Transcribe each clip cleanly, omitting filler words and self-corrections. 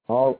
Oh,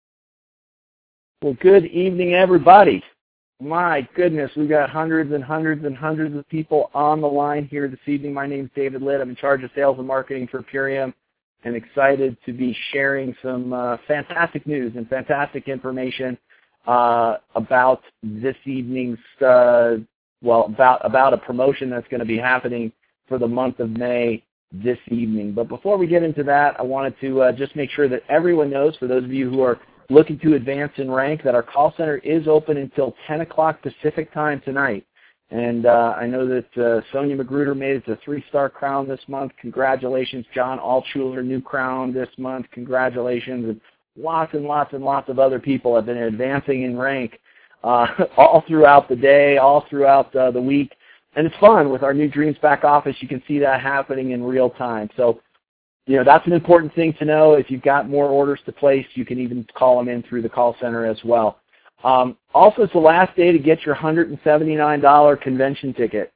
well, good evening, everybody. My goodness, we've got hundreds and hundreds and hundreds of people on the line here this evening. My name is David Litt. I'm in charge of sales and marketing for Purium, and excited to be sharing some fantastic news and fantastic information about this evening's, about a promotion that's going to be happening for the month of May this evening. But before we get into that, I wanted to just make sure that everyone knows, for those of you who are looking to advance in rank, that our call center is open until 10 o'clock Pacific time tonight. And I know that Sonia Magruder made it to 3-star crown this month. Congratulations. John Altshuler, new crown this month. Congratulations. And lots and lots and lots of other people have been advancing in rank all throughout the day, all throughout the week. And it's fun. With our new Dreams back office, you can see that happening in real time. So, that's an important thing to know. If you've got more orders to place, you can even call them in through the call center as well. Also, it's the last day to get your $179 convention ticket.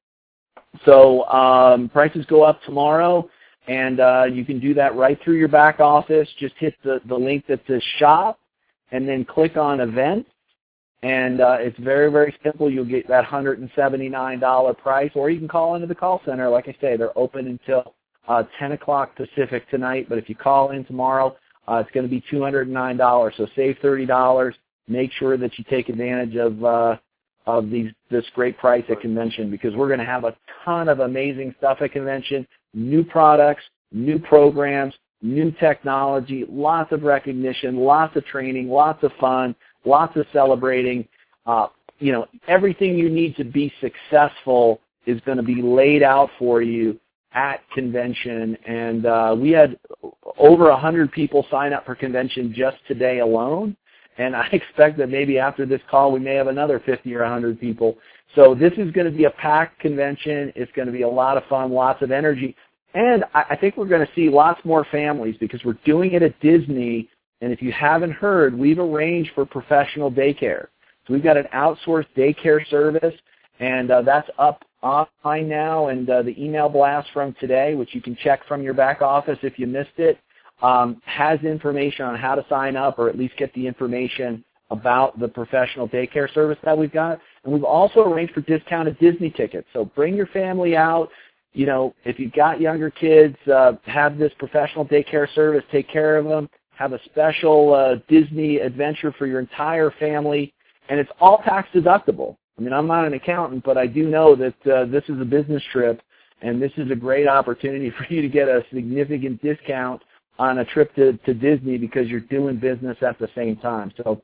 So prices go up tomorrow, and you can do that right through your back office. Just hit the link that says shop, and then click on events. And it's very, very simple. You'll get that $179 price, or you can call into the call center. Like I say, they're open until 10 o'clock Pacific tonight. But if you call in tomorrow, it's going to be $209. So save $30. Make sure that you take advantage of this great price at convention, because we're going to have a ton of amazing stuff at convention, new products, new programs, new technology, lots of recognition, lots of training, lots of fun, lots of celebrating. Everything you need to be successful is going to be laid out for you at convention. And we had over 100 people sign up for convention just today alone. And I expect that maybe after this call, we may have another 50 or 100 people. So this is going to be a packed convention. It's going to be a lot of fun, lots of energy. And I think we're going to see lots more families, because we're doing it at Disney. And if you haven't heard, we've arranged for professional daycare. So we've got an outsourced daycare service, and that's up online now. And the email blast from today, which you can check from your back office if you missed it, has information on how to sign up, or at least get the information about the professional daycare service that we've got. And we've also arranged for discounted Disney tickets. So bring your family out. If you've got younger kids, have this professional daycare service take care of them. Have a special Disney adventure for your entire family, and it's all tax deductible. I mean, I'm not an accountant, but I do know that this is a business trip, and this is a great opportunity for you to get a significant discount on a trip to Disney, because you're doing business at the same time. So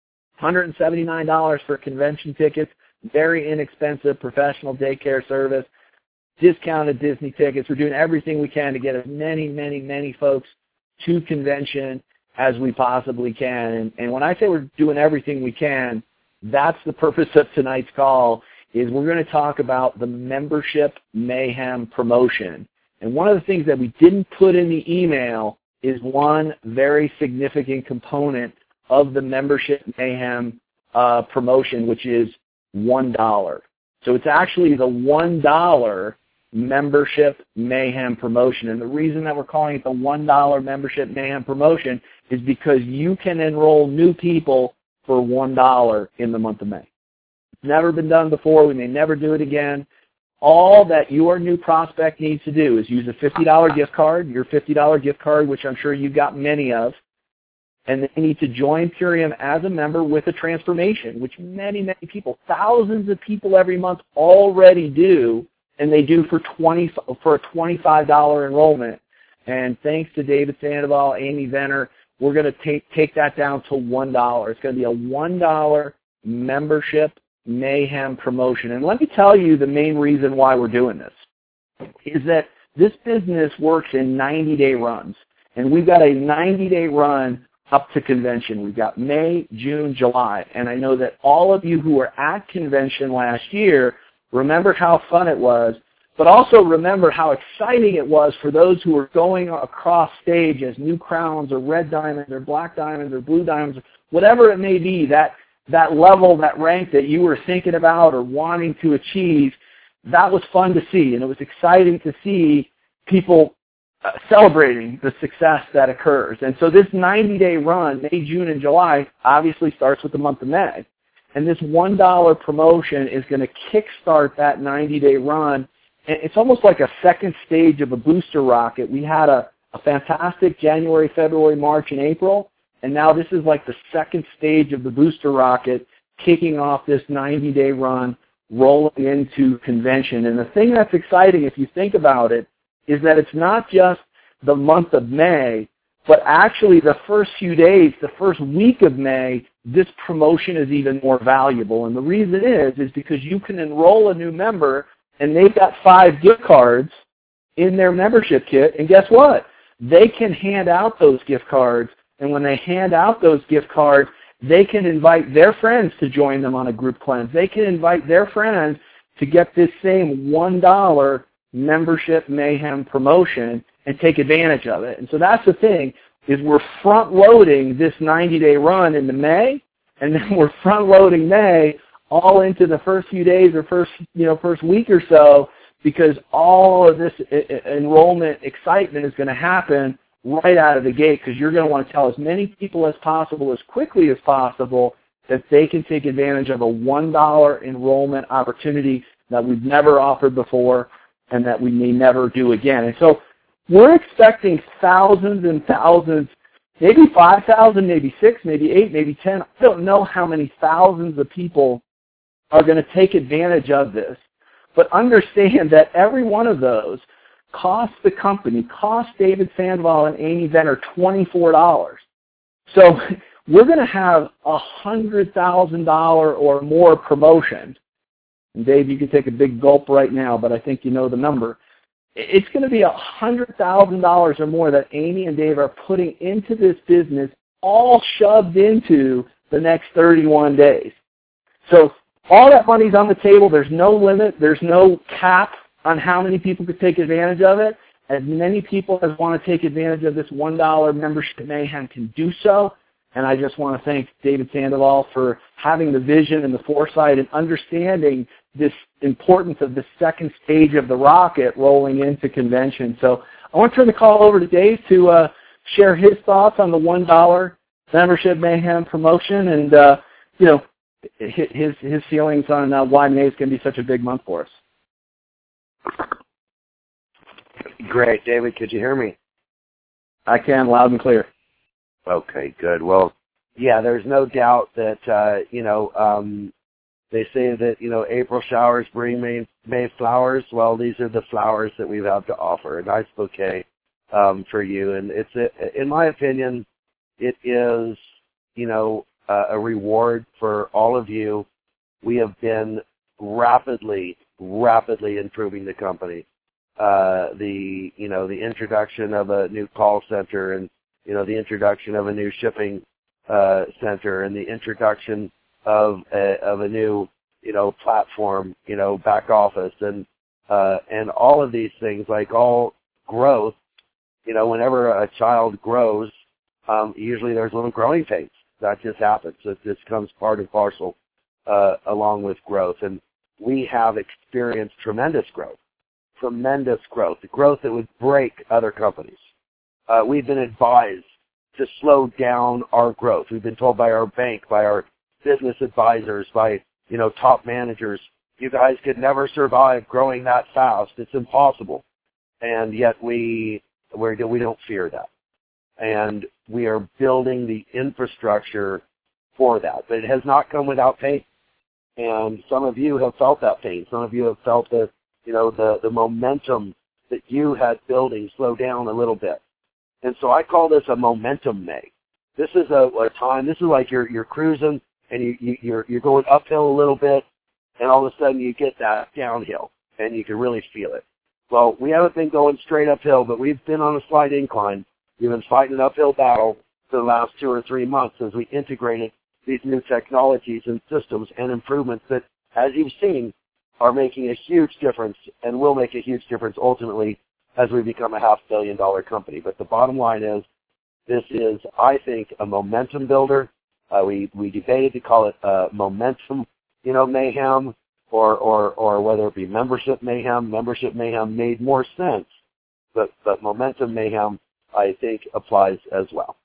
$179 for convention tickets, very inexpensive professional daycare service, discounted Disney tickets. We're doing everything we can to get as many, many, many folks to convention as we possibly can. And when I say we're doing everything we can, that's the purpose of tonight's call, is we're going to talk about the Membership Mayhem promotion. And one of the things that we didn't put in the email is one very significant component of the Membership Mayhem promotion, which is $1. So it's actually the $1 Membership Mayhem promotion. And the reason that we're calling it the $1 Membership Mayhem promotion is because you can enroll new people for $1 in the month of May. It's never been done before. We may never do it again. All that your new prospect needs to do is use a $50 gift card, your $50 gift card, which I'm sure you've got many of, and they need to join Purium as a member with a transformation, which many, many people, thousands of people every month already do, and they do for a $25 enrollment. And thanks to David Sandoval, Amy Venner, we're going to take that down to $1. It's going to be a $1 Membership Mayhem promotion. And let me tell you the main reason why we're doing this is that this business works in 90-day runs. And we've got a 90-day run up to convention. We've got May, June, July. And I know that all of you who were at convention last year remember how fun it was, but also remember how exciting it was for those who were going across stage as new crowns or red diamonds or black diamonds or blue diamonds, whatever it may be, that level, that rank that you were thinking about or wanting to achieve. That was fun to see, and it was exciting to see people celebrating the success that occurs. And so this 90-day run, May, June, and July, obviously starts with the month of May. And this $1 promotion is going to kickstart that 90-day run. And it's almost like a second stage of a booster rocket. We had a fantastic January, February, March, and April. And now this is like the second stage of the booster rocket, kicking off this 90-day run, rolling into convention. And the thing that's exciting, if you think about it, is that it's not just the month of May, but actually the first few days, the first week of May, this promotion is even more valuable. And the reason is because you can enroll a new member, and they've got 5 gift cards in their membership kit, and guess what? They can hand out those gift cards, and when they hand out those gift cards, they can invite their friends to join them on a group cleanse. They can invite their friends to get this same $1 membership mayhem promotion and take advantage of it. And so that's the thing, is we're front-loading this 90-day run into May, and then we're front-loading May all into the first few days or first week or so, because all of this enrollment excitement is going to happen right out of the gate, because you're going to want to tell as many people as possible as quickly as possible that they can take advantage of a $1 enrollment opportunity that we've never offered before and that we may never do again. And so we're expecting thousands and thousands, maybe 5,000, maybe 6, maybe 8, maybe 10. I don't know how many thousands of people are going to take advantage of this. But understand that every one of those costs the company, costs David Sandoval and Amy Venner $24. So we're going to have $100,000 or more promotions. And Dave, you can take a big gulp right now, but I think you know the number. It's going to be $100,000 or more that Amy and Dave are putting into this business, all shoved into the next 31 days. So all that money's on the table. There's no limit. There's no cap on how many people could take advantage of it. As many people as want to take advantage of this $1 membership mayhem can do so. And I just want to thank David Sandoval for having the vision and the foresight and understanding this importance of the second stage of the rocket rolling into convention. So I want to turn the call over to Dave to share his thoughts on the $1 membership mayhem promotion and his feelings on why May is going to be such a big month for us. Great. David, could you hear me? I can, loud and clear. Okay, good. Well, yeah, there's no doubt that, they say that, April showers bring May flowers. Well, these are the flowers that we have to offer, a nice bouquet for you. And in my opinion, it is, a reward for all of you. We have been rapidly improving the company. The introduction of a new call center and, the introduction of a new shipping center and the introduction of a new, platform, back office and all of these things, like all growth, whenever a child grows, usually there's little growing pains. That just happens. It just comes part and parcel along with growth. And we have experienced tremendous growth, the growth that would break other companies. We've been advised to slow down our growth. We've been told by our bank, by our business advisors, by, top managers, you guys could never survive growing that fast. It's impossible. And yet we don't fear that. And we are building the infrastructure for that. But it has not come without pain. And some of you have felt that pain. Some of you have felt the momentum that you had building slow down a little bit. And so I call this a momentum May. This is a time, this is like you're cruising and you're going uphill a little bit, and all of a sudden you get that downhill and you can really feel it. Well, we haven't been going straight uphill, but we've been on a slight incline. We've been fighting an uphill battle for the last 2 or 3 months as we integrated these new technologies and systems and improvements that, as you've seen, are making a huge difference and will make a huge difference ultimately as we become a $500 million company. But the bottom line is, this is, I think, a momentum builder. We debated to call it momentum, mayhem, or whether it be membership mayhem. Membership mayhem made more sense but Momentum Mayhem, I think, applies as well.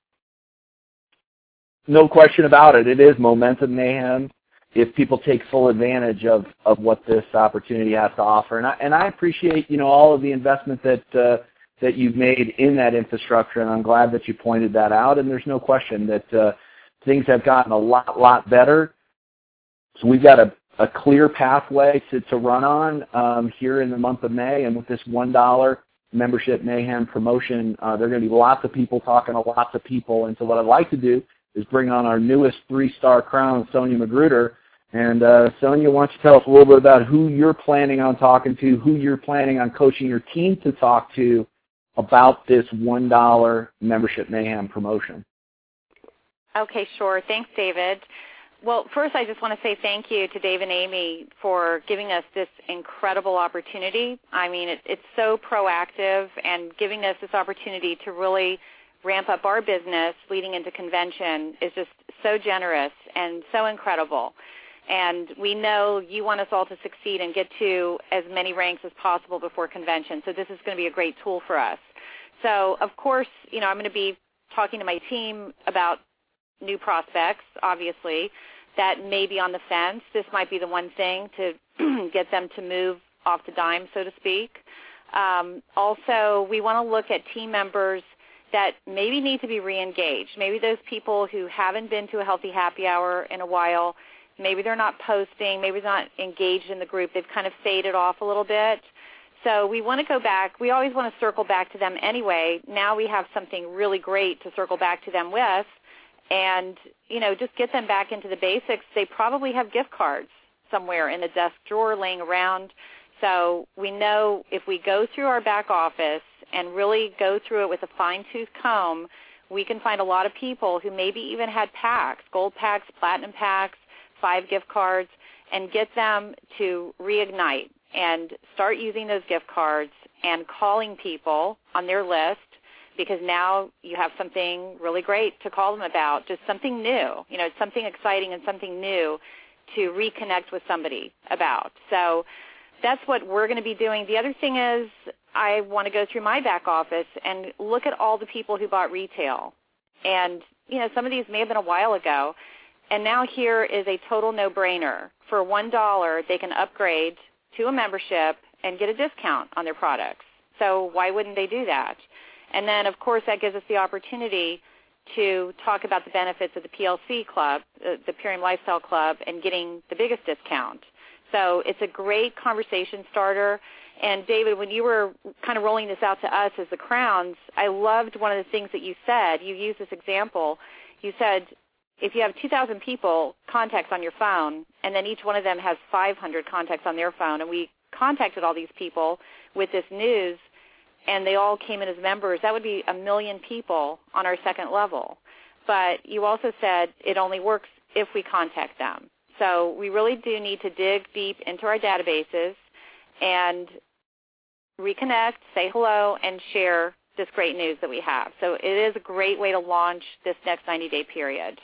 No question about it. It is Momentum Mayhem if people take full advantage of what this opportunity has to offer. And I appreciate, all of the investment that you've made in that infrastructure, and I'm glad that you pointed that out. And there's no question that things have gotten a lot better. So we've got a clear pathway to run on here in the month of May, and with this $1 Membership Mayhem promotion, there are going to be lots of people talking to lots of people. And so what I'd like to do is bring on our newest 3-star crown, Sonia Magruder. And Sonia, why don't you tell us a little bit about who you're planning on talking to, who you're planning on coaching your team to talk to about this $1 Membership Mayhem promotion. Okay, sure. Thanks, David. Well, first I just want to say thank you to Dave and Amy for giving us this incredible opportunity. I mean, it's so proactive, and giving us this opportunity to really ramp up our business leading into convention is just so generous and so incredible. And we know you want us all to succeed and get to as many ranks as possible before convention, so this is going to be a great tool for us. So, of course, I'm going to be talking to my team about new prospects, obviously, that may be on the fence. This might be the one thing to get them to move off the dime, so to speak. Also, we want to look at team members that maybe need to be re-engaged. Maybe those people who haven't been to a Healthy Happy Hour in a while, maybe they're not posting, maybe they're not engaged in the group. They've kind of faded off a little bit. So we want to go back. We always want to circle back to them anyway. Now we have something really great to circle back to them with, and, just get them back into the basics. They probably have gift cards somewhere in the desk drawer laying around. So we know if we go through our back office and really go through it with a fine-tooth comb, we can find a lot of people who maybe even had packs, gold packs, platinum packs, 5 gift cards, and get them to reignite and start using those gift cards and calling people on their list, because now you have something really great to call them about, just something new, something exciting and something new to reconnect with somebody about. So that's what we're going to be doing. The other thing is I want to go through my back office and look at all the people who bought retail. And, some of these may have been a while ago, and now here is a total no-brainer. For $1, they can upgrade to a membership and get a discount on their products. So why wouldn't they do that? And then, of course, that gives us the opportunity to talk about the benefits of the PLC Club, the Purium Lifestyle Club, and getting the biggest discount. So it's a great conversation starter. And, David, when you were kind of rolling this out to us as the Crowns, I loved one of the things that you said. You used this example. You said if you have 2,000 people contacts on your phone, and then each one of them has 500 contacts on their phone, and we contacted all these people with this news, and they all came in as members, that would be 1 million people on our second level. But you also said it only works if we contact them. So we really do need to dig deep into our databases and reconnect, say hello, and share this great news that we have. So it is a great way to launch this next 90-day period.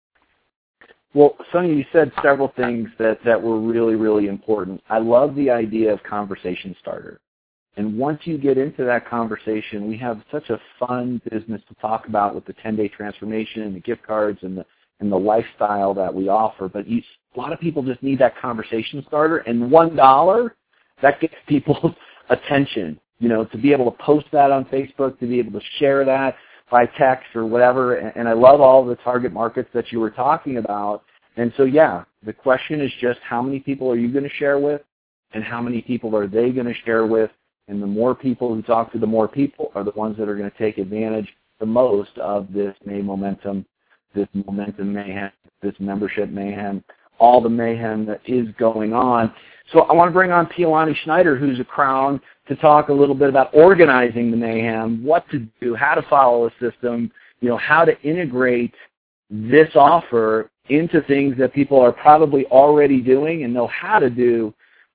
Well, Sonia, you said several things that were really, really important. I love the idea of conversation starter. And once you get into that conversation, we have such a fun business to talk about with the 10-day transformation and the gift cards and the lifestyle that we offer. But a lot of people just need that conversation starter, and $1, that gets people's attention, to be able to post that on Facebook, to be able to share that by text or whatever. And I love all the target markets that you were talking about. And so, yeah, the question is just how many people are you going to share with, and how many people are they going to share with? And the more people who talk to the more people are the ones that are going to take advantage the most of this Momentum Mayhem, this Membership Mayhem, all the mayhem that is going on. So I want to bring on Pialani Schneider, who's a Crown, to talk a little bit about organizing the mayhem, what to do, how to follow a system, how to integrate this offer into things that people are probably already doing and know how to do.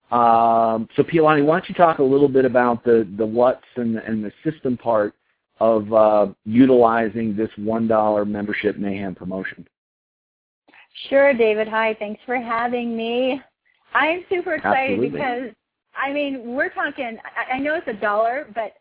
So Pialani, why don't you talk a little bit about the what's and the system part of utilizing this $1 Membership Mayhem promotion? Sure, David. Hi, thanks for having me. I'm super excited Absolutely. because I mean, we're talking. I know it's $1, but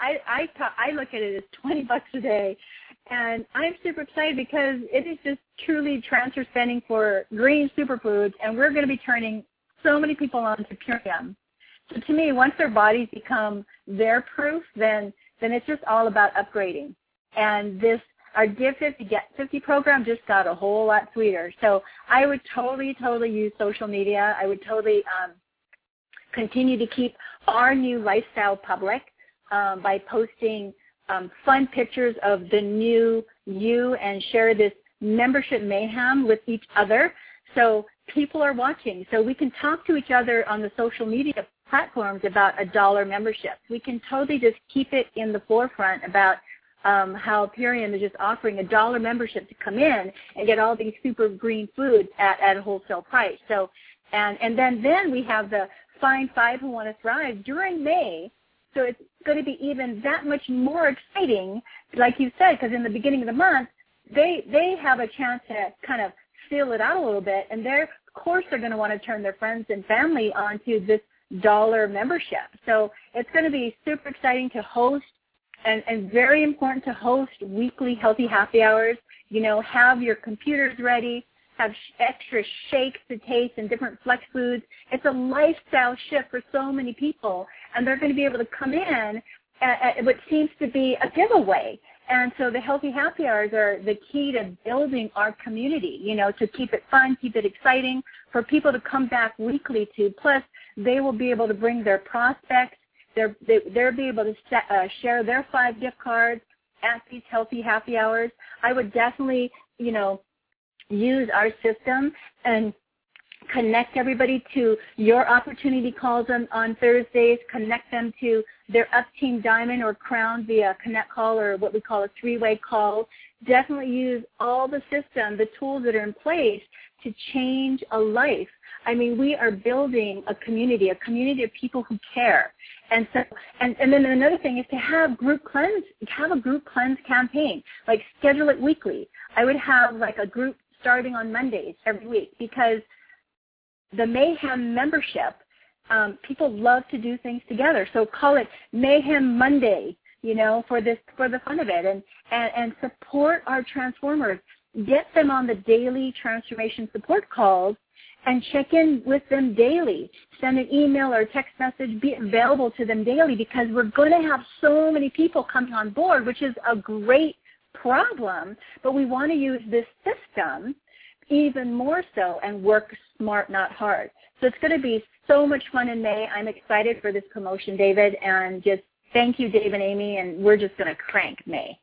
I look at it as $20 a day, and I'm super excited because it is just truly transfer spending for green superfoods, and we're going to be turning so many people on to Purium. So to me, once their bodies become their proof, then it's just all about upgrading. And our Give 50 Get 50 program just got a whole lot sweeter. So I would totally use social media. I would totally continue to keep our new lifestyle public by posting fun pictures of the new you and share this membership mayhem with each other. So people are watching. So we can talk to each other on the social media platforms about $1 membership. We can totally just keep it in the forefront about how Purium is just offering $1 membership to come in and get all these super green foods at a wholesale price. So, and then we have the Find 5 Who Want to Thrive during May. So it's going to be even that much more exciting, like you said, because in the beginning of the month, they have a chance to kind of feel it out a little bit, and of course they're going to want to turn their friends and family onto this $1 membership. So it's going to be super exciting to host and very important to host weekly healthy happy hours. You know, have your computers ready, have extra shakes to taste and different flex foods. It's a lifestyle shift for so many people, and they're going to be able to come in at what seems to be a giveaway. And so the healthy happy hours are the key to building our community, you know, to keep it fun, keep it exciting, for people to come back weekly to. Plus, they will be able to bring their prospects. They'll be able to share their 5 gift cards at these healthy happy hours. I would definitely, you know, use our system and connect everybody to your opportunity calls on Thursdays, connect them to their Up Team Diamond or Crown via Connect Call or what we call a 3-way call. Definitely use all the system, the tools that are in place to change a life. I mean, we are building a community of people who care. And so, and then another thing is to have a group cleanse campaign, like schedule it weekly. I would have like a group starting on Mondays every week, because the Mayhem membership, people love to do things together. So call it Mayhem Monday, you know, for the fun of it, and support our transformers. Get them on the daily transformation support calls and check in with them daily. Send an email or a text message, be available to them daily, because we're going to have so many people coming on board, which is a great problem, but we want to use this system even more so and work smart, not hard. So it's going to be so much fun in May. I'm excited for this promotion, David, and just thank you, Dave and Amy, and we're just going to crank May.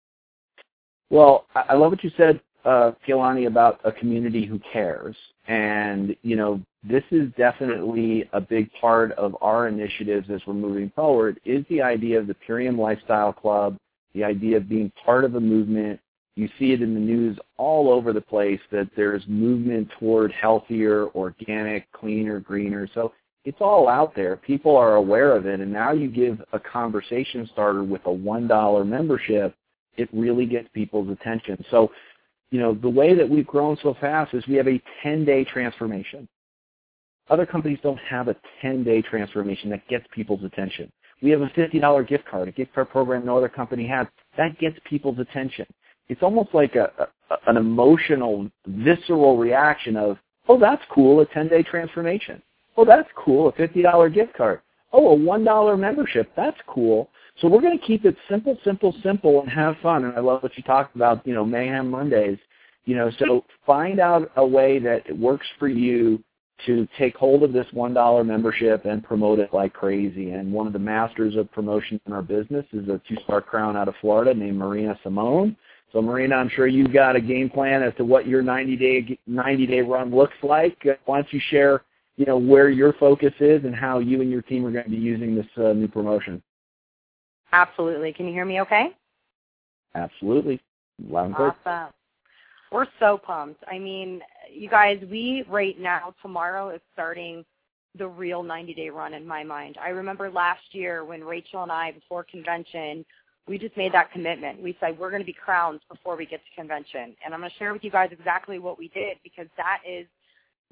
Well, I love what you said, Kealani, about a community who cares. And, you know, this is definitely a big part of our initiatives as we're moving forward, is the idea of the Purium Lifestyle Club, the idea of being part of a movement. You see it in the news all over the place that there's movement toward healthier, organic, cleaner, greener. So it's all out there. People are aware of it. And now you give a conversation starter with a $1 membership, it really gets people's attention. So, you know, the way that we've grown so fast is we have a 10-day transformation. Other companies don't have a 10-day transformation that gets people's attention. We have a $50 gift card, a gift card program no other company has. That gets people's attention. It's almost like an emotional, visceral reaction of, oh, that's cool, a 10-day transformation. Oh, that's cool, a $50 gift card. Oh, a $1 membership, that's cool. So we're going to keep it simple, simple, simple, and have fun. And I love what you talked about, you know, Mayhem Mondays. You know, so find out a way that it works for you to take hold of this $1 membership and promote it like crazy. And one of the masters of promotion in our business is a 2-star crown out of Florida named Marina Simone. So, Marina, I'm sure you've got a game plan as to what your 90-day run looks like. Why don't you share, you know, where your focus is and how you and your team are going to be using this new promotion? Absolutely. Can you hear me okay? Absolutely. Loud and clear. Awesome. We're so pumped. I mean, you guys, right now, tomorrow is starting the real 90-day run in my mind. I remember last year when Rachel and I, before convention, we just made that commitment. We said we're going to be crowns before we get to convention. And I'm going to share with you guys exactly what we did, because that is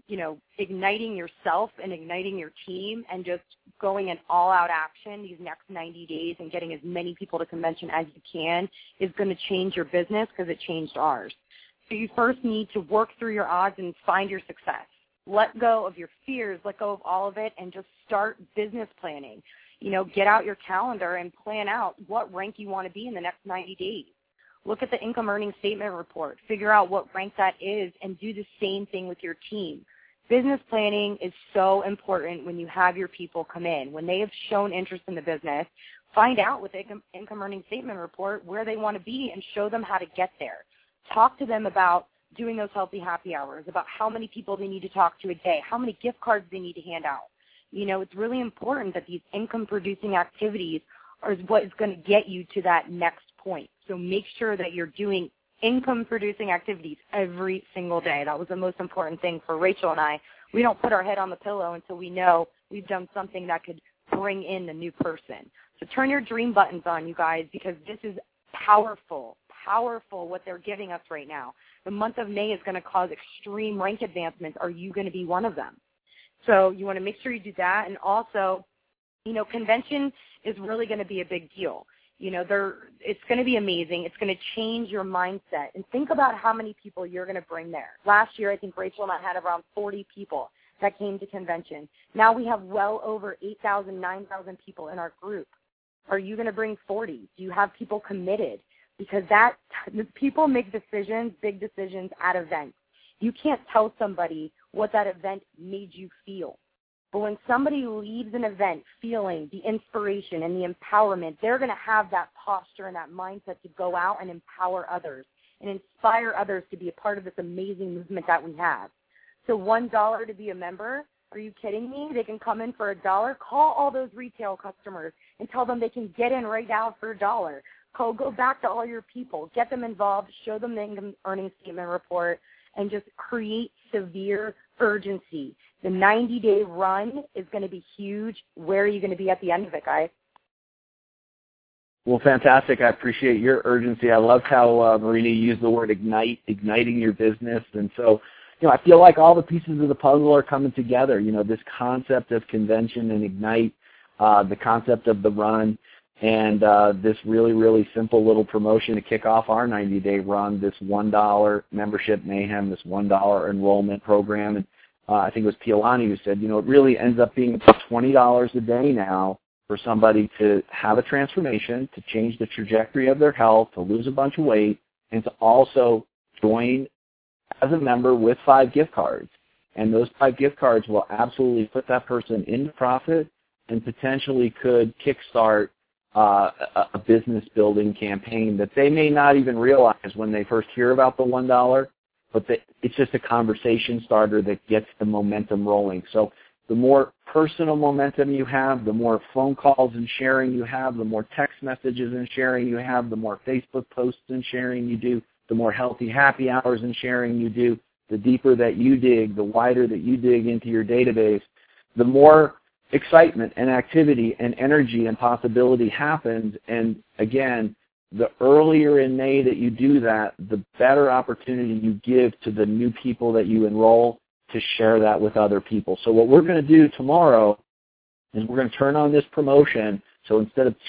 igniting yourself and igniting your team and just going in all-out action these next 90 days and getting as many people to convention as you can is going to change your business because it changed ours. So you first need to work through your odds and find your success. Let go of your fears, let go of all of it, and just start business planning. Get out your calendar and plan out what rank you want to be in the next 90 days. Look at the income earning statement report. Figure out what rank that is and do the same thing with your team. Business planning is so important when you have your people come in. When they have shown interest in the business, find out with the income earning statement report where they want to be and show them how to get there. Talk to them about doing those healthy happy hours, about how many people they need to talk to a day, how many gift cards they need to hand out. It's really important that these income-producing activities are what is going to get you to that next point. So make sure that you're doing income-producing activities every single day. That was the most important thing for Rachel and I. We don't put our head on the pillow until we know we've done something that could bring in the new person. So turn your dream buttons on, you guys, because this is powerful what they're giving us right now. The month of May is going to cause extreme rank advancements. Are you going to be one of them? So you want to make sure you do that. And also, convention is really going to be a big deal. It's going to be amazing. It's going to change your mindset. And think about how many people you're going to bring there. Last year, I think Rachel and I had around 40 people that came to convention. Now we have well over 8,000, 9,000 people in our group. Are you going to bring 40? Do you have people committed? Because people make decisions, big decisions at events. You can't tell somebody what that event made you feel. But when somebody leaves an event feeling the inspiration and the empowerment, they're going to have that posture and that mindset to go out and empower others and inspire others to be a part of this amazing movement that we have. So $1 to be a member, are you kidding me? They can come in for $1. Call all those retail customers and tell them they can get in right now for $1. Go back to all your people. Get them involved. Show them the income earning statement report and just create severe urgency. The 90-day run is going to be huge. Where are you going to be at the end of it, guys? Well, fantastic. I appreciate your urgency. I loved how Marina used the word ignite, igniting your business. And so, I feel like all the pieces of the puzzle are coming together. This concept of convention and ignite, the concept of the run, and this really, really simple little promotion to kick off our 90-day run, this $1 membership mayhem, this $1 enrollment program. And I think it was Pialani who said, it really ends up being about $20 a day now for somebody to have a transformation, to change the trajectory of their health, to lose a bunch of weight, and to also join as a member with 5 gift cards. And those 5 gift cards will absolutely put that person into profit and potentially could kickstart a business-building campaign that they may not even realize when they first hear about the $1, but it's just a conversation starter that gets the momentum rolling. So the more personal momentum you have, the more phone calls and sharing you have, the more text messages and sharing you have, the more Facebook posts and sharing you do, the more healthy happy hours and sharing you do, the deeper that you dig, the wider that you dig into your database, the more excitement and activity and energy and possibility happens. And again, the earlier in May that you do that, the better opportunity you give to the new people that you enroll to share that with other people. So what we're going to do tomorrow is we're going to turn on this promotion. So instead of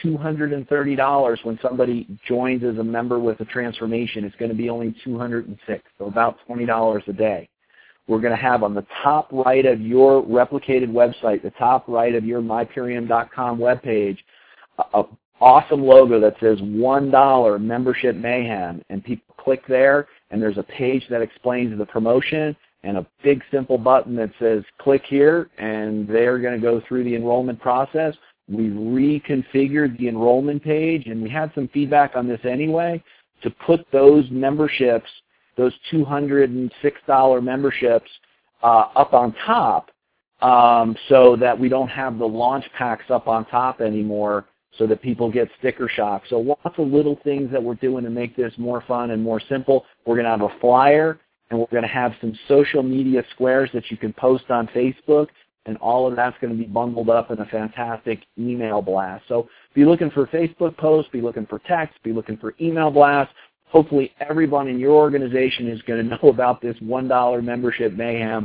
$230 when somebody joins as a member with a transformation, it's going to be only $206, so about $20 a day. We're going to have on the top right of your replicated website, the top right of your myperium.com webpage, an awesome logo that says $1 membership mayhem. And people click there, and there's a page that explains the promotion and a big simple button that says click here, and they're going to go through the enrollment process. We reconfigured the enrollment page, and we had some feedback on this anyway, to put those memberships, those $206 memberships up on top so that we don't have the launch packs up on top anymore so that people get sticker shock. So lots of little things that we're doing to make this more fun and more simple. We're going to have a flyer, and we're going to have some social media squares that you can post on Facebook, and all of that's going to be bundled up in a fantastic email blast. So be looking for Facebook posts, be looking for text, be looking for email blasts. Hopefully everyone in your organization is going to know about this $1 membership mayhem.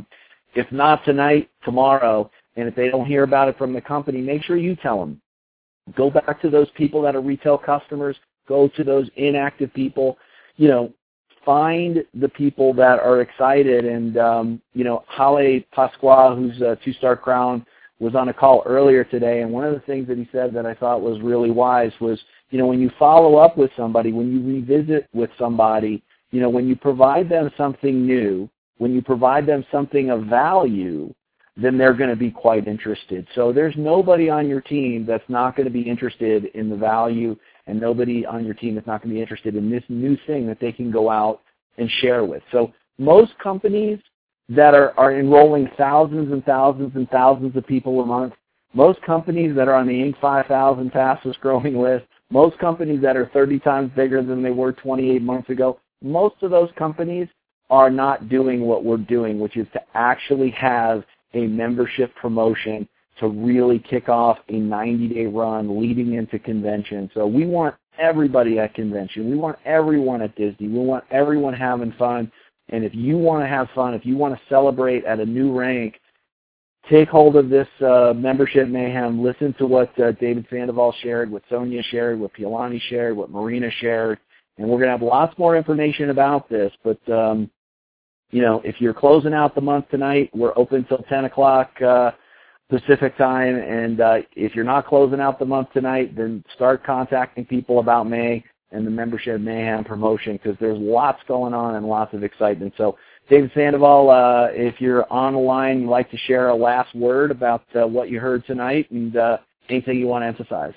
If not tonight, tomorrow. And if they don't hear about it from the company, make sure you tell them. Go back to those people that are retail customers. Go to those inactive people. Find the people that are excited. And, Halle Pasqua, who's a two-star crown, was on a call earlier today. And one of the things that he said that I thought was really wise was, when you follow up with somebody, when you revisit with somebody, when you provide them something new, when you provide them something of value, then they're going to be quite interested. So there's nobody on your team that's not going to be interested in the value, and nobody on your team that's not going to be interested in this new thing that they can go out and share with. So most companies that are enrolling thousands and thousands and thousands of people a month, most companies that are on the Inc. 5000 fastest growing list, most companies that are 30 times bigger than they were 28 months ago, most of those companies are not doing what we're doing, which is to actually have a membership promotion to really kick off a 90-day run leading into convention. So we want everybody at convention. We want everyone at Disney. We want everyone having fun. And if you want to have fun, if you want to celebrate at a new rank, take hold of this membership mayhem. Listen to what David Sandoval shared, what Sonia shared, what Pialani shared, what Marina shared. And we're going to have lots more information about this. But, if you're closing out the month tonight, we're open till 10 o'clock Pacific time. And if you're not closing out the month tonight, then start contacting people about May and the Membership Mayhem promotion, because there's lots going on and lots of excitement. So, David Sandoval, if you're on the line, you'd like to share a last word about what you heard tonight and anything you want to emphasize.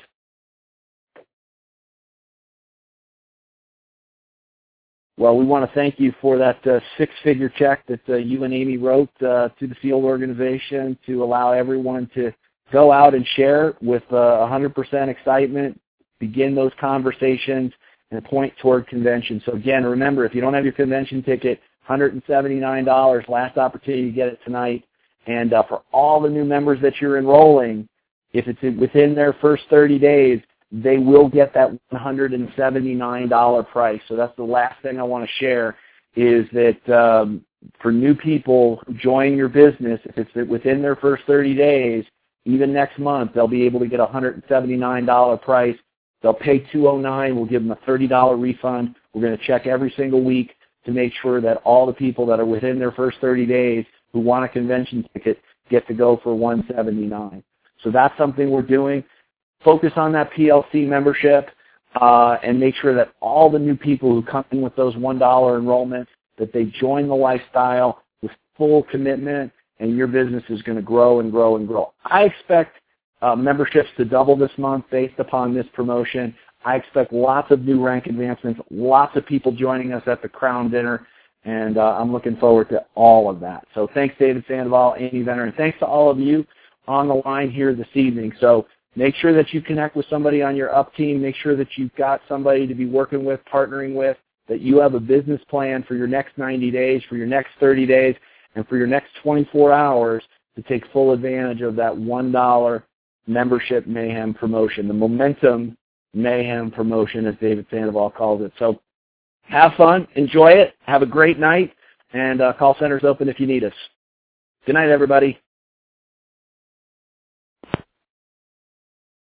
Well, we want to thank you for that six-figure check that you and Amy wrote to the field organization to allow everyone to go out and share with 100% excitement, begin those conversations, and point toward convention. So again, remember, if you don't have your convention ticket, $179, last opportunity to get it tonight. And for all the new members that you're enrolling, if it's within their first 30 days, they will get that $179 price. So that's the last thing I want to share is that for new people who join your business, if it's within their first 30 days, even next month, they'll be able to get a $179 price. They'll pay $209. We'll give them a $30 refund. We're going to check every single week to make sure that all the people that are within their first 30 days who want a convention ticket get to go for $179. So that's something we're doing. Focus on that PLC membership and make sure that all the new people who come in with those $1 enrollments, that they join the lifestyle with full commitment, and your business is going to grow and grow and grow. I expect memberships to double this month based upon this promotion. I expect lots of new rank advancements, lots of people joining us at the Crown Dinner, and I'm looking forward to all of that. So thanks, David Sandoval, Amy Venner, and thanks to all of you on the line here this evening. So make sure that you connect with somebody on your up team. Make sure that you've got somebody to be working with, partnering with, that you have a business plan for your next 90 days, for your next 30 days, and for your next 24 hours to take full advantage of that $1 membership mayhem promotion, the Momentum Mayhem promotion, as David Sandoval calls it. So have fun, enjoy it, have a great night, and call center's open if you need us. Good night, everybody.